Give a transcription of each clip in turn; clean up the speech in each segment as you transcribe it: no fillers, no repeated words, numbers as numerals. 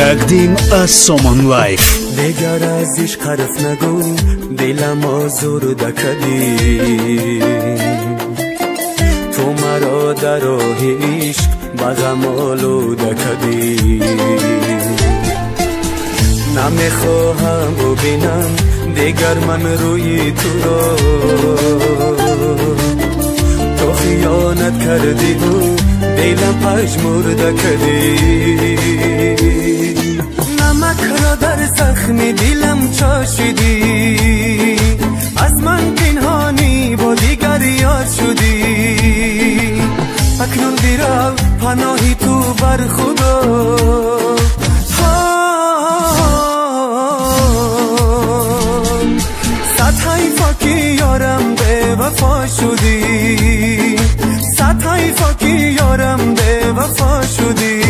تقدیم از سامان لایف. دیگر از عشق حرف نگو، دلم آزرده کردی. تو مرا در راه عشق به غم آلوده کردی. نمیخواهم ببینم دیگر من روی تو را. تو خیانت کردی و دلم پژمرده کردی. نمک را در زخم دلم چاشیدی. از من پنهانی با دیگر یار شدی. اکنون بیرو پناهی تو بر خدا. صد حیفا که یارم به وفا شدی. صد حیفا که یارم به وفا شدی.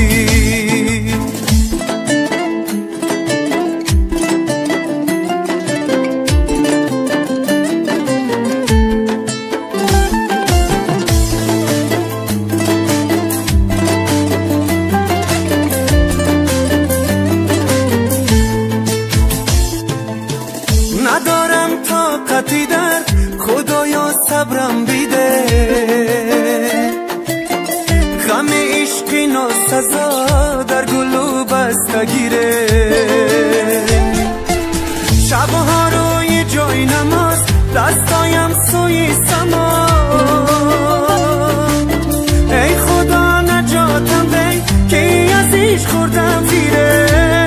ندارم طاقتی در خدایا صبرم بیده. غم عشقی ناسزا در گلو بستگیره. شبها روی جای نماز دستایم سوی سما. ای خدا نجاتم ده که از عشق خوردم فیره.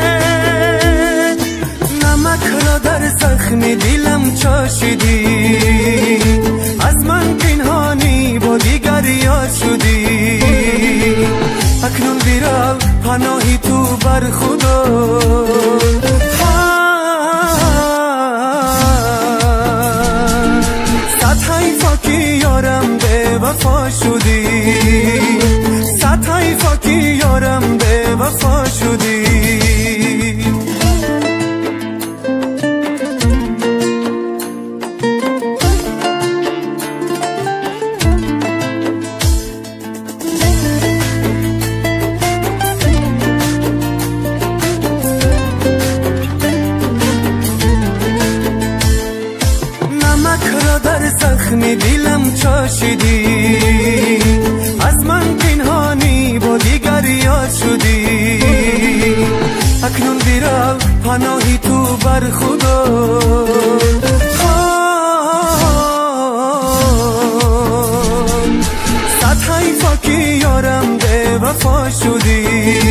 نمک را در زخم دلم چاشیدی. از من پنهانی با دیگر یار شدی. اکنون بیرو پناهی تو بر خدا. صد حیفا که یارم به وفا شدی. صد حیفا که یارم به وفا شدی. در زخم دلم چاشیدی. از من پنهانی با دیگر یار شدی. اکنون بیرو پناهی تو بر خدا. صد حیفا که یارم به وفا شدی.